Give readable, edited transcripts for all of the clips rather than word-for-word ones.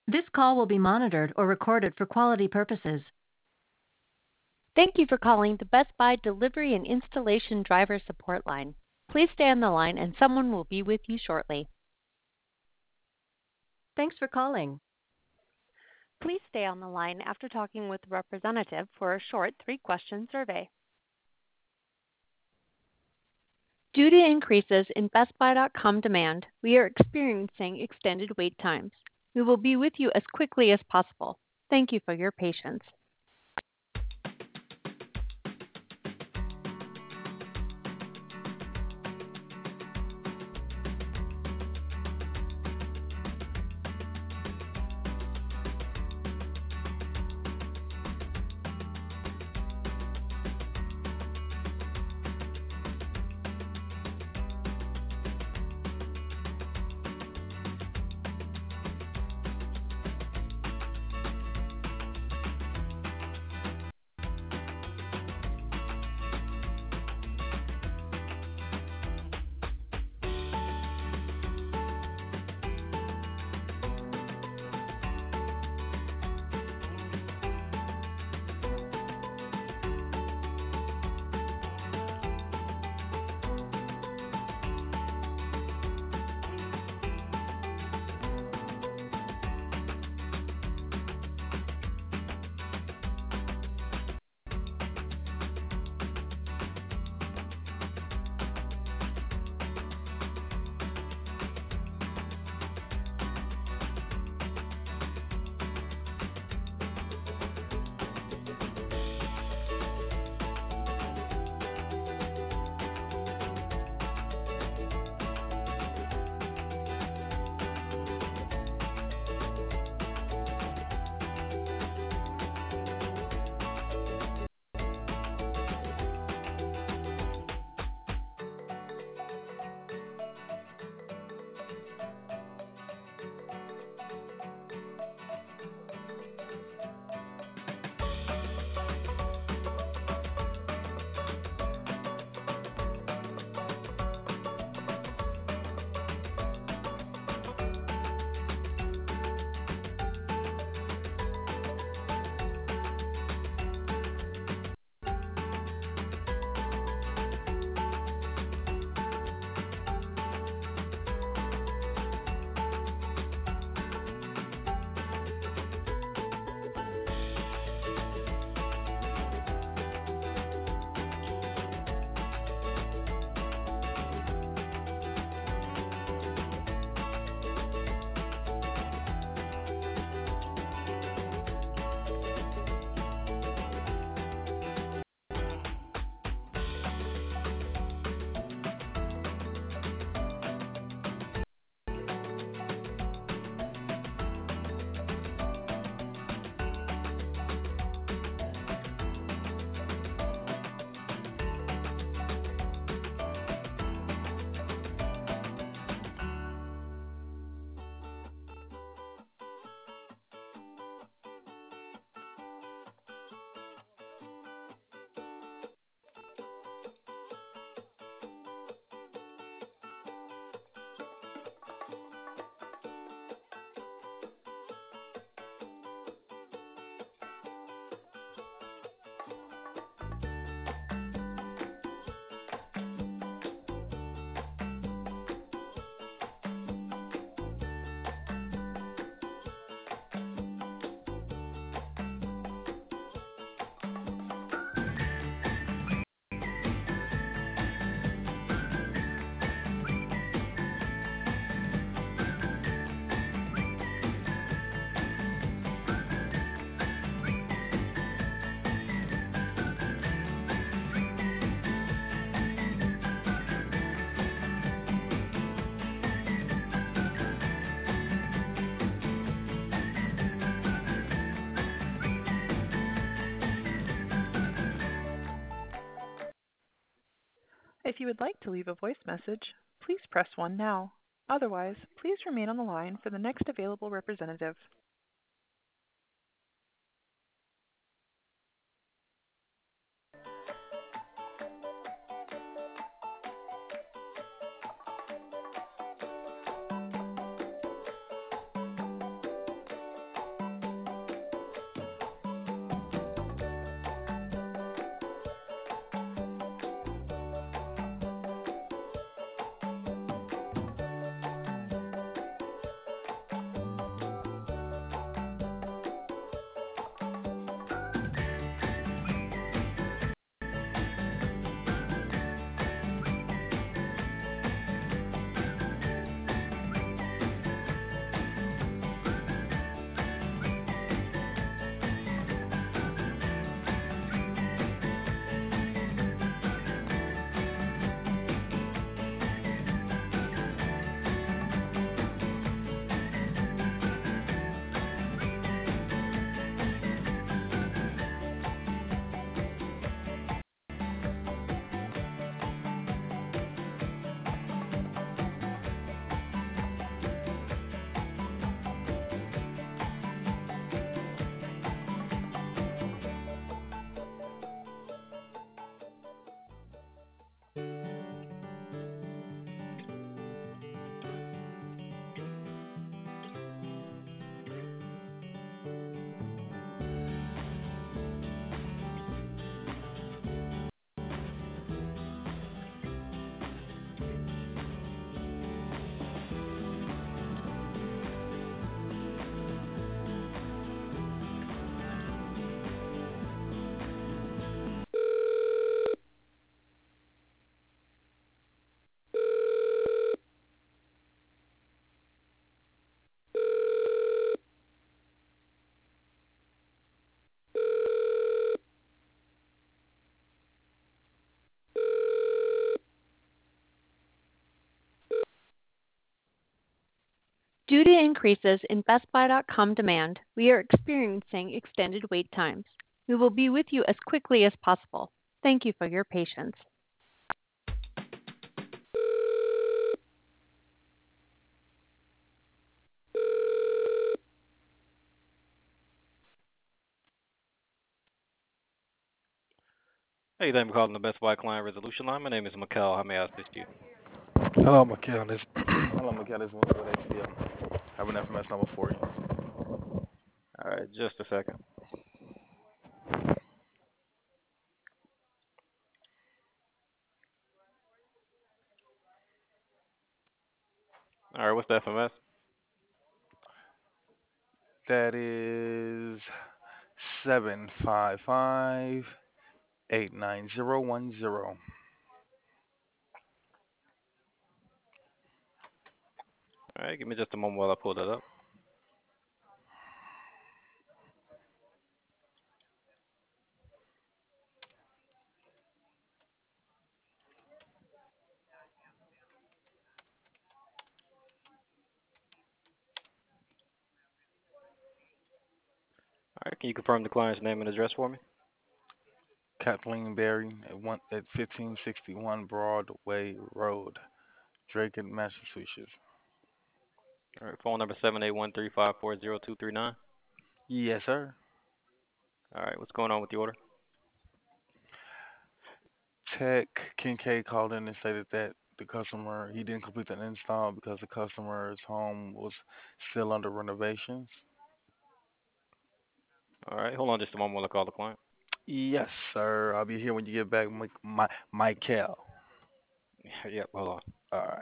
This call will be monitored or recorded for quality purposes. Thank you for calling the Best Buy Delivery and Installation Driver Support Line. Please stay on the line and someone will be with you shortly. Thanks for calling. Please stay on the line after talking with the representative for a short 3-question survey. Due to increases in BestBuy.com demand, we are experiencing extended wait times. We will be with you as quickly as possible. Thank you for your patience. If you would like to leave a voice message, please press 1 now. Otherwise, please remain on the line for the next available representative. Due to increases in BestBuy.com demand, we are experiencing extended wait times. We will be with you as quickly as possible. Thank you for your patience. Hey, thank you for calling the Best Buy Client Resolution Line. My name is Mikkel. How may I assist you? Hello, Mikhail. Hello, Mikhail. This is Will with HDL. I have an FMS number for you. All right, just a second. All right, what's the FMS? That is 755-89010. All right, give me just a moment while I pull that up. All right, can you confirm the client's name and address for me? Kathleen Berry at 1561 Broadway Road, Draken, Massachusetts. All right, phone number 781-354-0239. Yes, sir. All right, what's going on with the order? Tech Kincaid called in and stated that he didn't complete the install because the customer's home was still under renovations. All right, hold on just a moment while I call the client. Yes, sir. I'll be here when you get back, Michael. Yep, hold on. All right.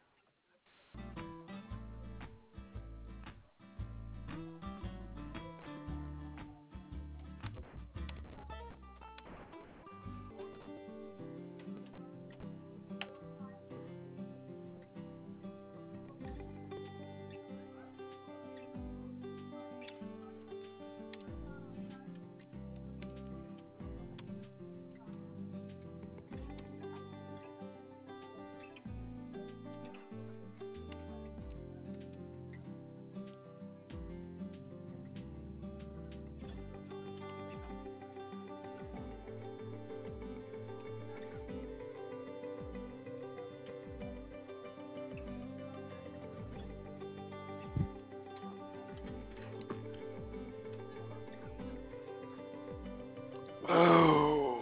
Oh,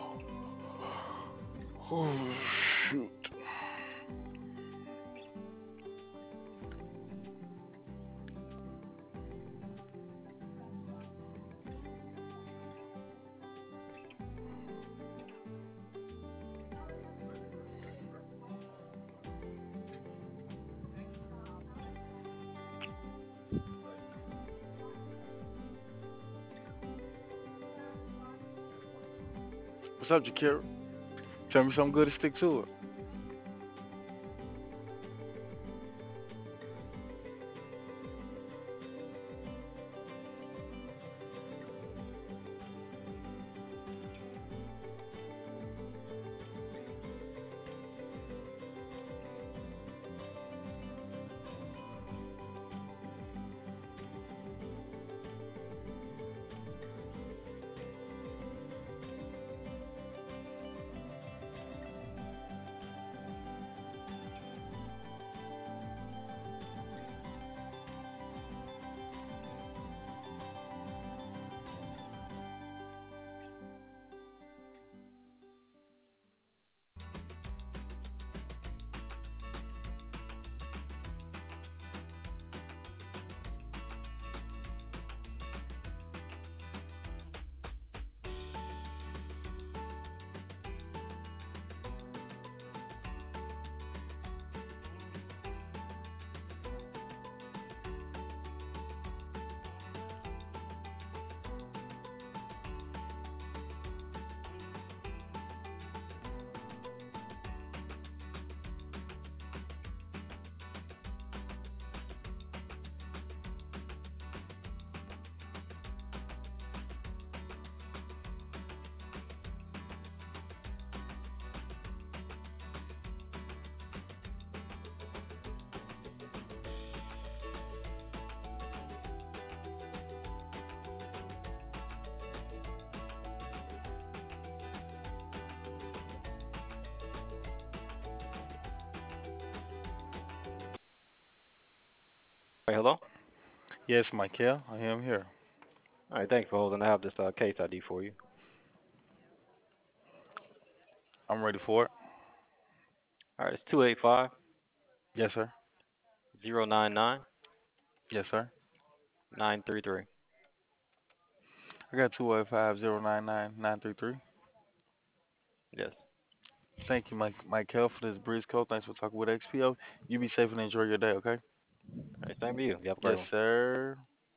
oh shoot. What's up, Jakira? Tell me something good to stick to it. Hey, hello. Yes, Michael, I am here. All right, thanks for holding. I have this case ID for you. I'm ready for it. All right, it's 285 Yes, sir. 099 Yes, sir. 933. I got 285-099-933. Yes. Thank you, Michael, for this breeze code. Thanks for talking with XPO. You be safe and enjoy your day, okay? All right, same to you. You have a great Yes, one. sir.